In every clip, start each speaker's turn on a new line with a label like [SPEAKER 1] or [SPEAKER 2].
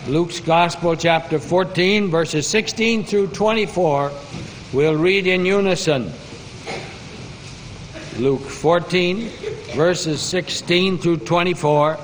[SPEAKER 1] Luke's Gospel, chapter 14, verses 16 through 24. We'll read in unison. Luke 14, verses 16 through 24.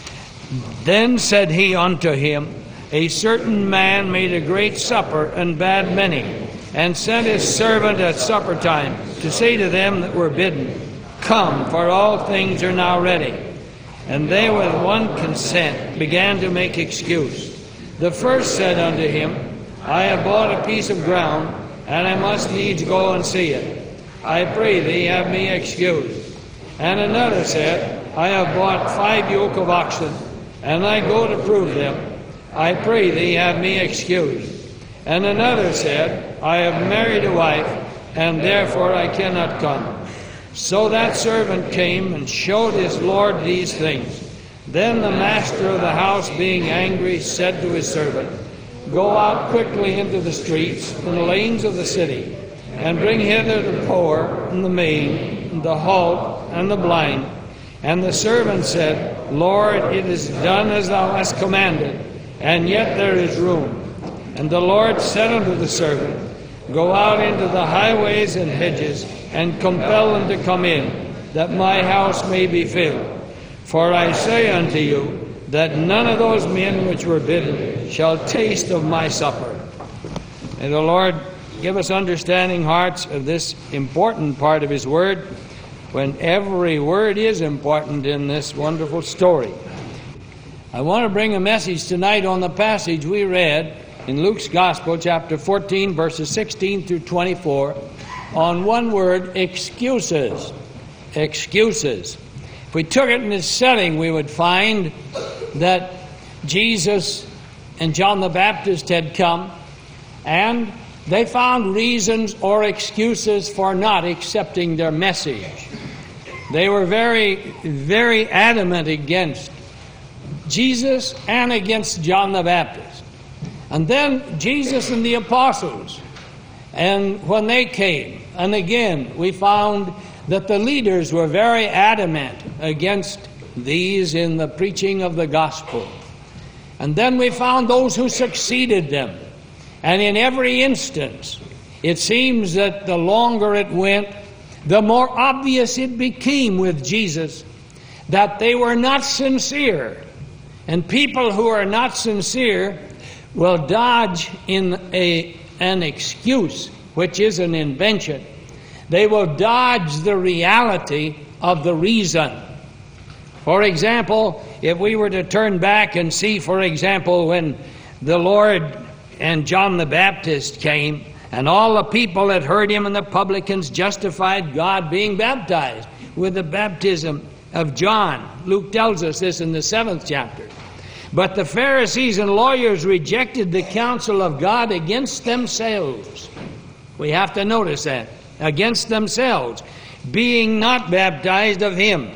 [SPEAKER 1] Then said he unto him, A certain man made a great supper, and bade many, and sent his servant at supper time to say to them that were bidden, Come, for all things are now ready. And they with one consent began to make excuse. The first said unto him, I have bought a piece of ground, and I must needs go and see it. I pray thee, have me excused. And another said, I have bought 5 yoke of oxen, and I go to prove them. I pray thee, have me excused. And another said, I have married a wife, and therefore I cannot come. So that servant came and showed his lord these things. Then the master of the house, being angry, said to his servant, Go out quickly into the streets and the lanes of the city, and bring hither the poor, and the maid, and the halt, and the blind. And the servant said, Lord, it is done as thou hast commanded, and yet there is room. And the Lord said unto the servant, Go out into the highways and hedges, and compel them to come in, that my house may be filled. For I say unto you, that none of those men which were bidden shall taste of my supper. May the Lord give us understanding hearts of this important part of his word, when every word is important in this wonderful story. I want to bring a message tonight on the passage we read in Luke's Gospel, chapter 14, verses 16 through 24, on one word, excuses. Excuses. If we took it in this setting, we would find that Jesus and John the Baptist had come, and they found reasons or excuses for not accepting their message. They were very, very adamant against Jesus and against John the Baptist. And then Jesus and the apostles, and when they came, and again we found that the leaders were very adamant against these in the preaching of the gospel. And then we found those who succeeded them. And in every instance, it seems that the longer it went, the more obvious it became with Jesus that they were not sincere. And people who are not sincere will dodge in an excuse, which is an invention. They will dodge the reality of the reason. For example, if we were to turn back and see, for example, when the Lord and John the Baptist came, and all the people that heard him and the publicans justified God being baptized with the baptism of John. Luke tells us this in the 7th chapter. But the Pharisees and lawyers rejected the counsel of God against themselves. We have to notice that. Against themselves, being not baptized of him.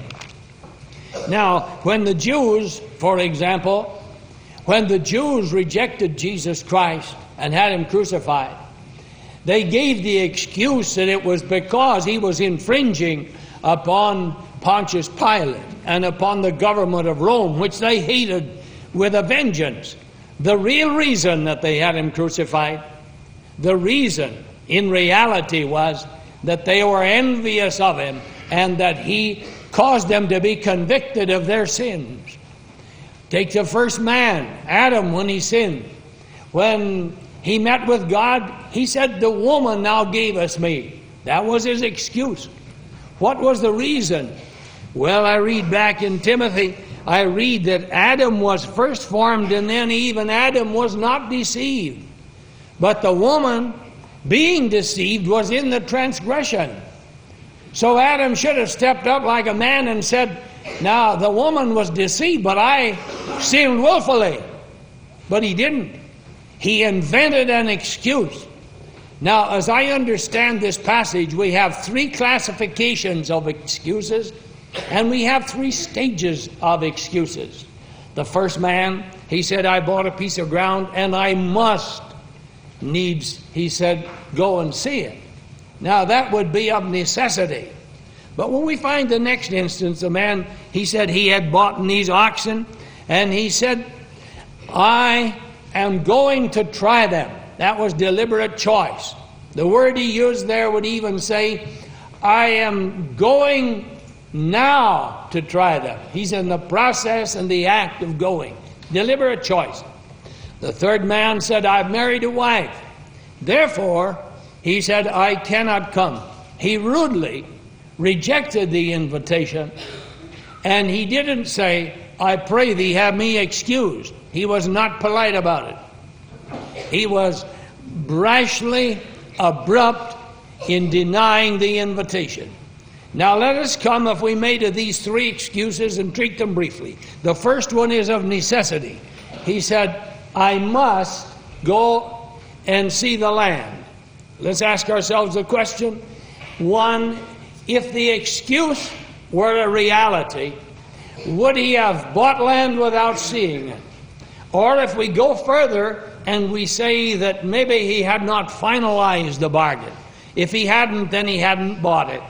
[SPEAKER 1] Now, when the Jews, for example, when the Jews rejected Jesus Christ and had him crucified, they gave the excuse that it was because he was infringing upon Pontius Pilate and upon the government of Rome, which they hated with a vengeance. The real reason that they had him crucified, the reason in reality was that they were envious of him and that he caused them to be convicted of their sins. Take the first man, Adam, when he sinned. When he met with God, he said, The woman thou gavest me. That was his excuse. What was the reason? Well, I read back in Timothy, I read that Adam was first formed, and then even Adam was not deceived. But the woman, being deceived, was in the transgression. So Adam should have stepped up like a man and said, Now the woman was deceived, but I sinned willfully. But he didn't. He invented an excuse. Now, as I understand this passage, we have 3 classifications of excuses, and we have 3 stages of excuses. The first man, he said, I bought a piece of ground, and I must needs, he said, go and see it. Now, that would be of necessity. But when we find the next instance, the man, he said he had bought these oxen, and he said, I am going to try them. That was deliberate choice. The word he used there would even say, I am going now to try them. He's in the process and the act of going. Deliberate choice. The third man said, I've married a wife. Therefore, he said, I cannot come. He rudely rejected the invitation, and he didn't say, I pray thee have me excused. He was not polite about it. He was brashly abrupt in denying the invitation. Now let us come, if we may, to these three excuses and treat them briefly. The first one is of necessity. He said, I must go and see the land. Let's ask ourselves the question. One, if the excuse were a reality, would he have bought land without seeing it? Or if we go further and we say that maybe he had not finalized the bargain. If he hadn't, then he hadn't bought it.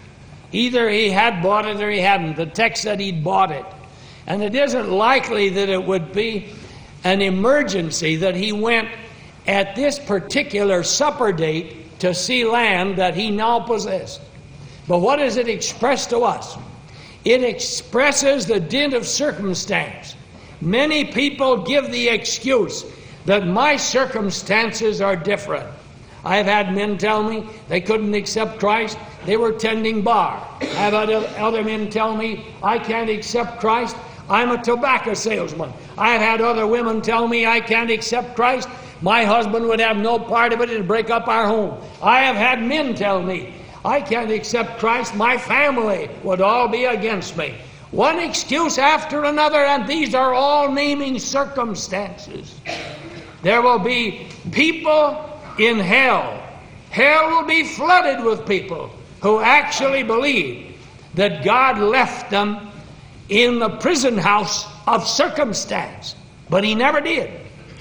[SPEAKER 1] Either he had bought it or he hadn't. The text said he'd bought it. And it isn't likely that it would be an emergency that he went at this particular supper date to see land that he now possessed. But what does it express to us? It expresses the dint of circumstance. Many people give the excuse that my circumstances are different. I've had men tell me they couldn't accept Christ. They were tending bar. I've had other men tell me I can't accept Christ. I'm a tobacco salesman. I've had other women tell me I can't accept Christ. My husband would have no part of it and break up our home. I have had men tell me I can't accept Christ. My family would all be against me. One excuse after another, and these are all naming circumstances. There will be people in hell. Hell will be flooded with people who actually believe that God left them in the prison house of circumstance. But he never did.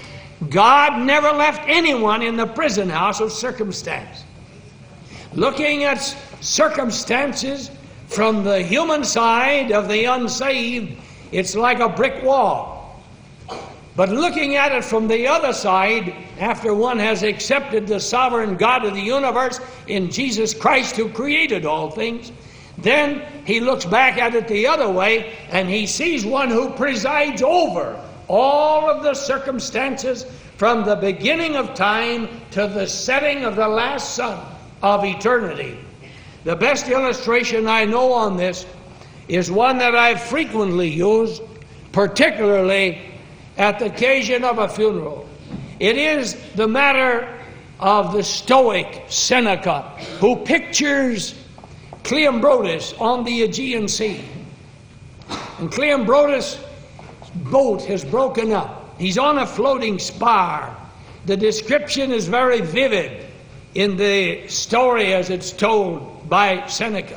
[SPEAKER 1] God never left anyone in the prison house of circumstance. Looking at circumstances from the human side of the unsaved, it's like a brick wall. But looking at it from the other side, after one has accepted the sovereign God of the universe in Jesus Christ who created all things, then he looks back at it the other way and he sees one who presides over all of the circumstances from the beginning of time to the setting of the last sun of eternity. The best illustration I know on this is one that I've frequently used, particularly at the occasion of a funeral. It is the matter of the Stoic Seneca, who pictures Cleombrotus on the Aegean Sea. And Cleombrotus' boat has broken up. He's on a floating spar. The description is very vivid in the story as it's told by Seneca.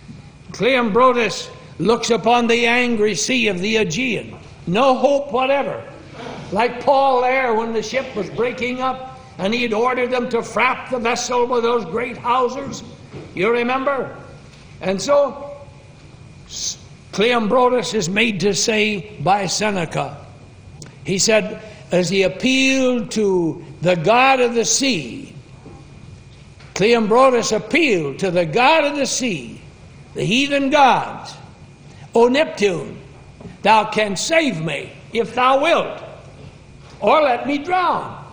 [SPEAKER 1] Cleombrotus looks upon the angry sea of the Aegean. No hope whatever. Like Paul there when the ship was breaking up and he had ordered them to frap the vessel with those great hawsers. You remember? And so Cleombrotus is made to say by Seneca, he said, as he appealed to the god of the sea, Cleombrotus appealed to the god of the sea, the heathen gods, O Neptune, thou canst save me if thou wilt, or let me drown.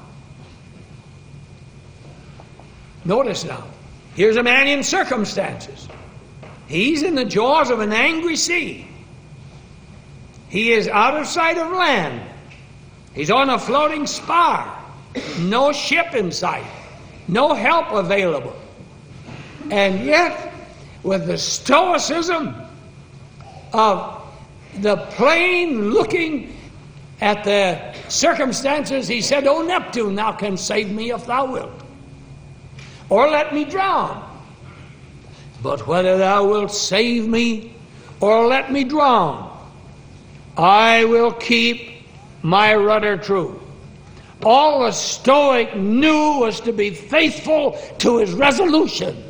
[SPEAKER 1] Notice now, here's a man in circumstances. He's in the jaws of an angry sea. He is out of sight of land. He's on a floating spar. No ship in sight. No help available. And yet, with the stoicism of the plain looking at the circumstances, he said, O Neptune, thou canst save me if thou wilt, or let me drown. But whether thou wilt save me or let me drown, I will keep my rudder true. All a Stoic knew was to be faithful to his resolution.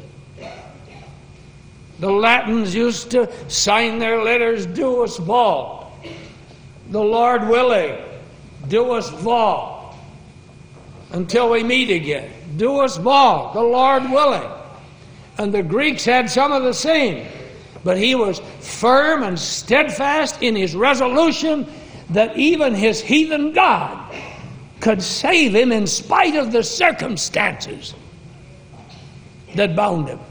[SPEAKER 1] The Latins used to sign their letters Deus Vult, the Lord willing, Do us vol. Until we meet again. Do us vol, the Lord willing. And the Greeks had some of the same. But he was firm and steadfast in his resolution that even his heathen God could save him in spite of the circumstances that bound him.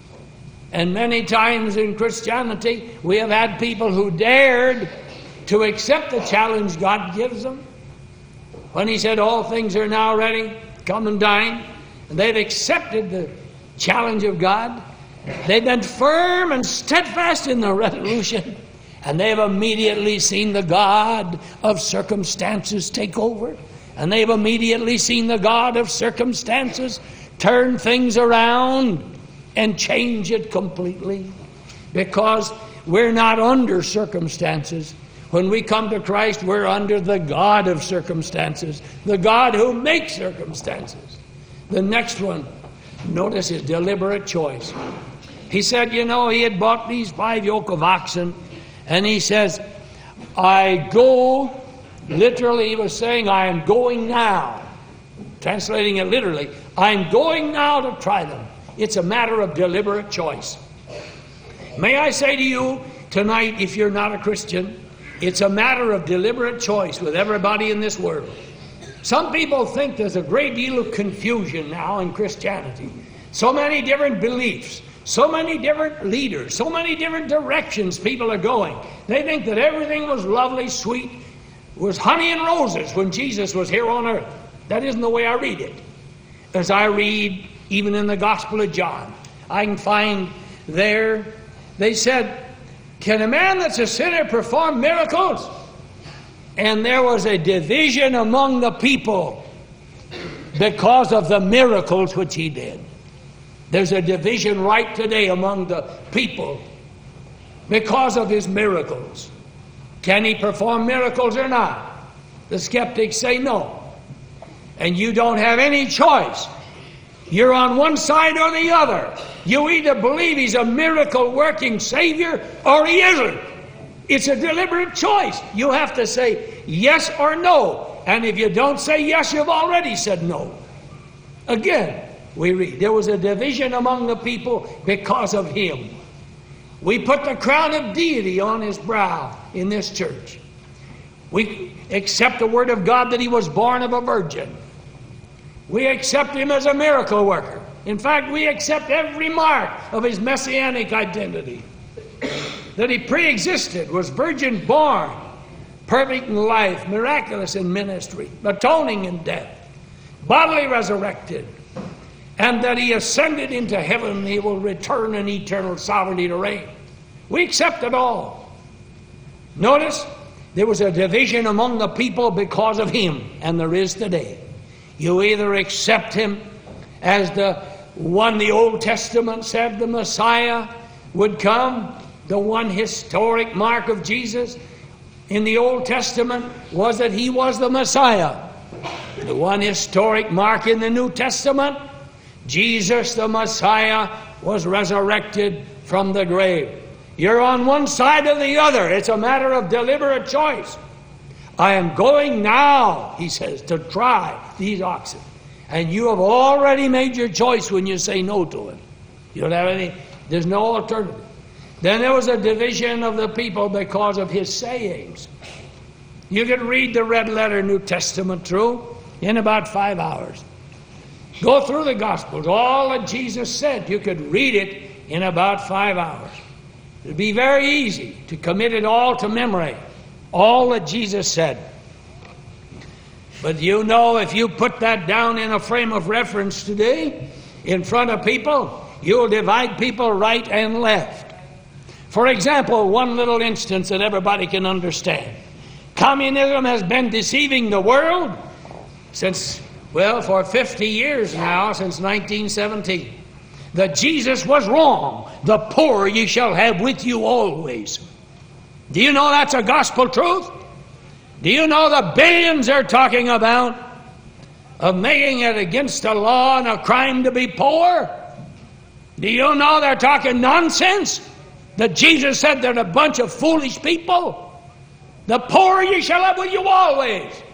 [SPEAKER 1] And many times in Christianity, we have had people who dared to accept the challenge God gives them. When he said, all things are now ready, come and dine. And they've accepted the challenge of God. They've been firm and steadfast in their resolution. And they've immediately seen the God of circumstances take over. And they've immediately seen the God of circumstances turn things around and change it completely. Because we're not under circumstances. When we come to Christ, we're under the God of circumstances, the God who makes circumstances. The next one, notice his deliberate choice. He said, he had bought these 5 yoke of oxen, and he says, I go, literally he was saying, I am going now. Translating it literally, I'm going now to try them. It's a matter of deliberate choice. May I say to you tonight, if you're not a Christian, it's a matter of deliberate choice with everybody in this world. Some people think there's a great deal of confusion now in Christianity. So many different beliefs, so many different leaders, so many different directions people are going. They think that everything was lovely, sweet, was honey and roses when Jesus was here on earth. That isn't the way I read it. As I read, even in the Gospel of John, I can find there, they said, can a man that's a sinner perform miracles? And there was a division among the people because of the miracles which he did. There's a division right today among the people because of his miracles. Can he perform miracles or not? The skeptics say no. And you don't have any choice. You're on one side or the other. You either believe he's a miracle-working Savior or he isn't. It's a deliberate choice. You have to say yes or no. And if you don't say yes, you've already said no. Again, we read, there was a division among the people because of him. We put the crown of deity on his brow in this church. We accept the word of God that he was born of a virgin. We accept him as a miracle worker. In fact, we accept every mark of his messianic identity. That he pre-existed, was virgin born, perfect in life, miraculous in ministry, atoning in death, bodily resurrected, and that he ascended into heaven and he will return in eternal sovereignty to reign. We accept it all. Notice, there was a division among the people because of him, and there is today. You either accept him as the one the Old Testament said the Messiah would come, the one historic mark of Jesus in the Old Testament was that he was the Messiah. The one historic mark in the New Testament, Jesus the Messiah was resurrected from the grave. You're on one side or the other. It's a matter of deliberate choice. I am going now, he says, to try these oxen. And you have already made your choice when you say no to him. You don't have any, there's no alternative. Then there was a division of the people because of his sayings. You could read the red letter New Testament through in about 5 hours. Go through the Gospels, all that Jesus said. You could read it in about 5 hours. It would be very easy to commit it all to memory, all that Jesus said. But you know, if you put that down in a frame of reference today, in front of people, you'll divide people right and left. For example, one little instance that everybody can understand. Communism has been deceiving the world since, well, for 50 years now, since 1917. That Jesus was wrong. The poor ye shall have with you always. Do you know that's a gospel truth? Do you know the billions they're talking about of making it against the law and a crime to be poor? Do you know they're talking nonsense? That Jesus said they're a bunch of foolish people? The poor ye shall have with you always.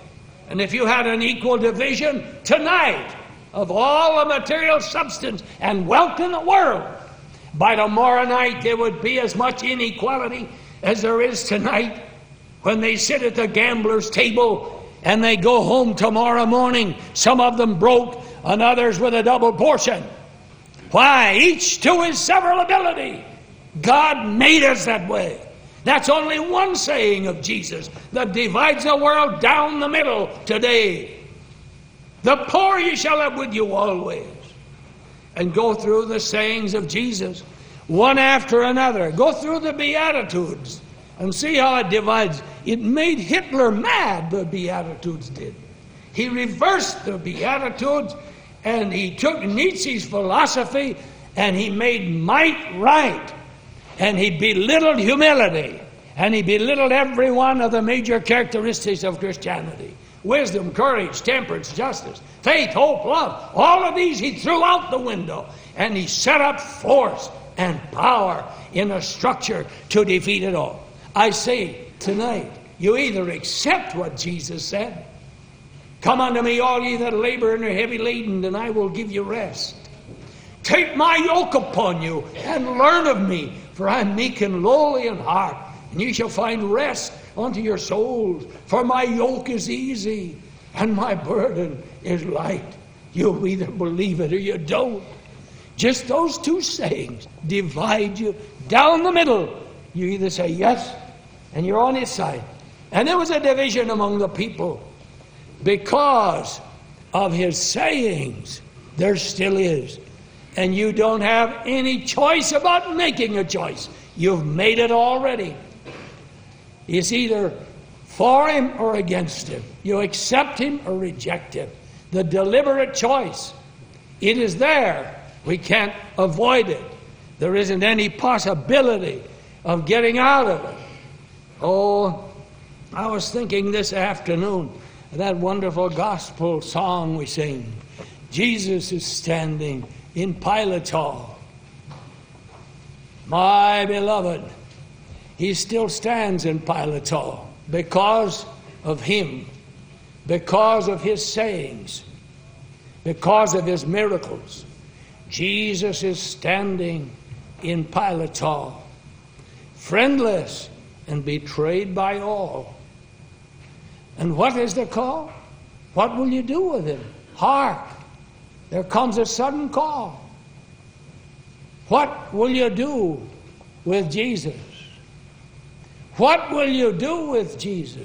[SPEAKER 1] And if you had an equal division tonight of all the material substance and wealth in the world, by tomorrow night there would be as much inequality as there is tonight when they sit at the gambler's table and they go home tomorrow morning, some of them broke and others with a double portion. Why? Each to his several ability. God made us that way. That's only one saying of Jesus that divides the world down the middle today. The poor ye shall have with you always. And go through the sayings of Jesus, one after another. Go through the Beatitudes and see how it divides. It made Hitler mad, the Beatitudes did. He reversed the Beatitudes, and he took Nietzsche's philosophy and he made might right. And he belittled humility. And he belittled every one of the major characteristics of Christianity. Wisdom, courage, temperance, justice, faith, hope, love. All of these he threw out the window. And he set up force and power in a structure to defeat it all. I say tonight, you either accept what Jesus said. Come unto me, all ye that labor and are heavy laden, and I will give you rest. Take my yoke upon you and learn of me, for I am meek and lowly in heart, and ye shall find rest unto your souls. For my yoke is easy and my burden is light. You either believe it or you don't. Just those two sayings divide you down the middle. You either say yes and you're on his side. And there was a division among the people because of his sayings. There still is. And you don't have any choice about making a choice. You've made it already. It's either for him or against him. You accept him or reject him. The deliberate choice. It is there. We can't avoid it. There isn't any possibility of getting out of it. Oh, I was thinking this afternoon, that wonderful gospel song we sing. Jesus is standing in Pilate's hall. My beloved, he still stands in Pilate's hall because of him, because of his sayings, because of his miracles. Jesus is standing in Pilate's hall, friendless and betrayed by all. And what is the call? What will you do with him? Hark! There comes a sudden call. What will you do with Jesus? What will you do with Jesus?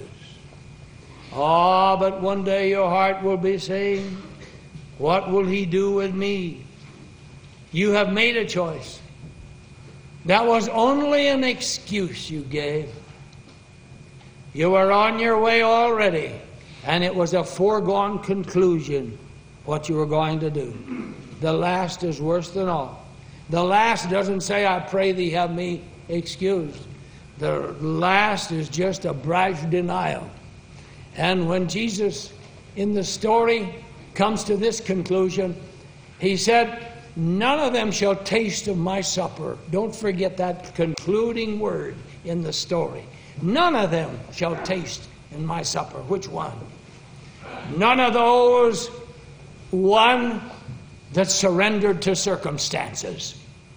[SPEAKER 1] But one day your heart will be saying, what will he do with me? You have made a choice. That was only an excuse you gave. You were on your way already, and it was a foregone conclusion what you were going to do. The last is worse than all. The last doesn't say, I pray thee have me excused. The last is just a brash denial. And when Jesus, in the story, comes to this conclusion, he said, none of them shall taste of my supper. Don't forget that concluding word in the story. None of them shall taste in my supper. Which one? None of those, one that surrendered to circumstances.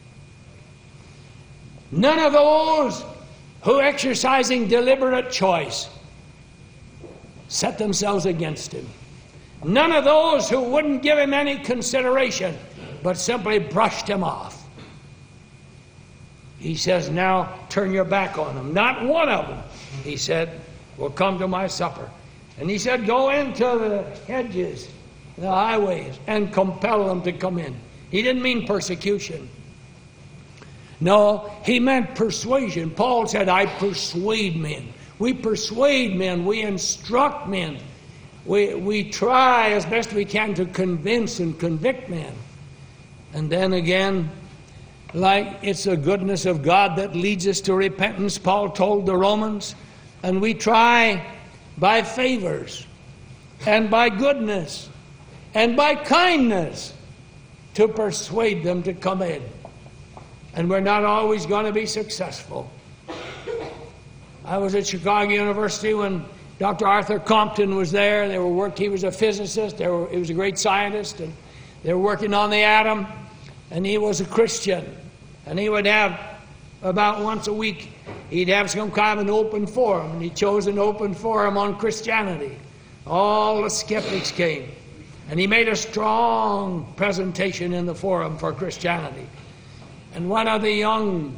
[SPEAKER 1] None of those who, exercising deliberate choice, set themselves against him. None of those who wouldn't give him any consideration, but simply brushed him off. He says, now turn your back on them. Not one of them, he said, will come to my supper. And he said, go into the hedges, the highways, and compel them to come in. He didn't mean persecution. No, he meant persuasion. Paul said, I persuade men. We persuade men. We instruct men. We try as best we can to convince and convict men. And then again, like it's the goodness of God that leads us to repentance, Paul told the Romans. And we try by favors and by goodness and by kindness to persuade them to come in. And we're not always going to be successful. I was at Chicago University when Dr. Arthur Compton was there. He was a physicist. He was a great scientist, and they were working on the atom, and he was a Christian. And he would have, about once a week, he'd have some kind of an open forum, and he chose an open forum on Christianity. All the skeptics came, and he made a strong presentation in the forum for Christianity. And one of the young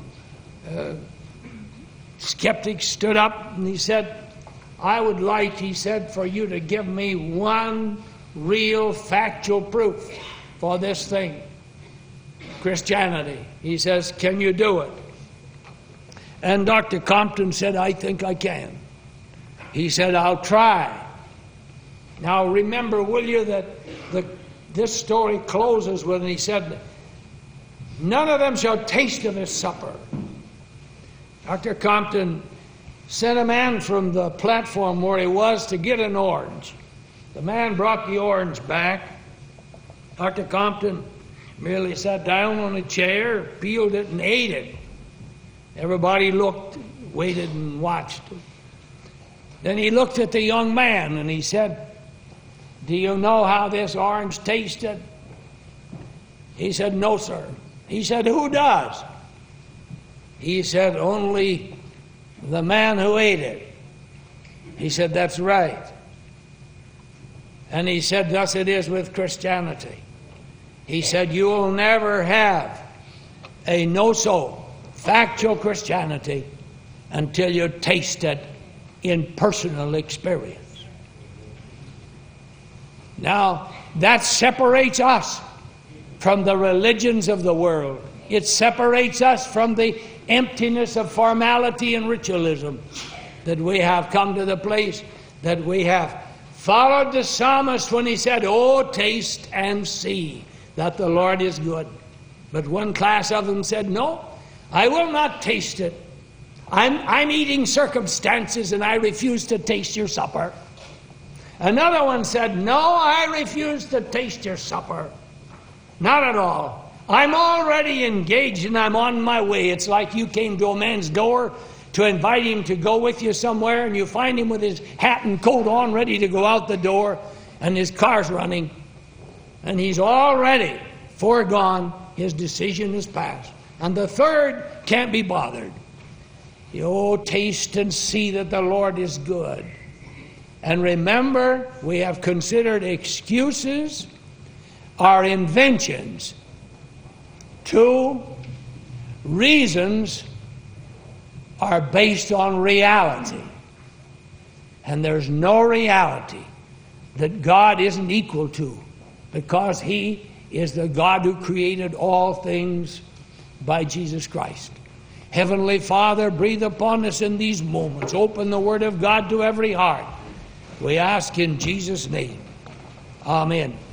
[SPEAKER 1] skeptics stood up, and he said, I would like, he said, for you to give me one real factual proof for this thing, Christianity. He says, can you do it? And Dr. Compton said, I think I can. He said, I'll try. Now remember, will you, that this story closes with, and he said, none of them shall taste of his supper. Dr. Compton sent a man from the platform where he was to get an orange. The man brought the orange back. Dr. Compton merely sat down on a chair, peeled it, and ate it. Everybody looked, waited, and watched. Then he looked at the young man, and he said, do you know how this orange tasted? He said, no, sir. He said, who does? He said, only the man who ate it. He said, that's right. And he said, thus it is with Christianity. He said, you will never have a no-so factual Christianity until you taste it in personal experience. Now, that separates us from the religions of the world. It separates us from the emptiness of formality and ritualism, that we have come to the place that we have followed the psalmist when he said, oh, taste and see that the Lord is good. But one class of them said, no, I will not taste it. I'm eating circumstances, and I refuse to taste your supper. Another one said, no, I refuse to taste your supper. Not at all. I'm already engaged and I'm on my way. It's like you came to a man's door to invite him to go with you somewhere, and you find him with his hat and coat on, ready to go out the door, and his car's running, and he's already foregone. His decision is passed. And the third can't be bothered. Oh, taste and see that the Lord is good. And remember, we have considered excuses are inventions. 2 reasons are based on reality. And there's no reality that God isn't equal to, because He is the God who created all things by Jesus Christ. Heavenly Father, breathe upon us in these moments. Open the Word of God to every heart. We ask in Jesus' name. Amen.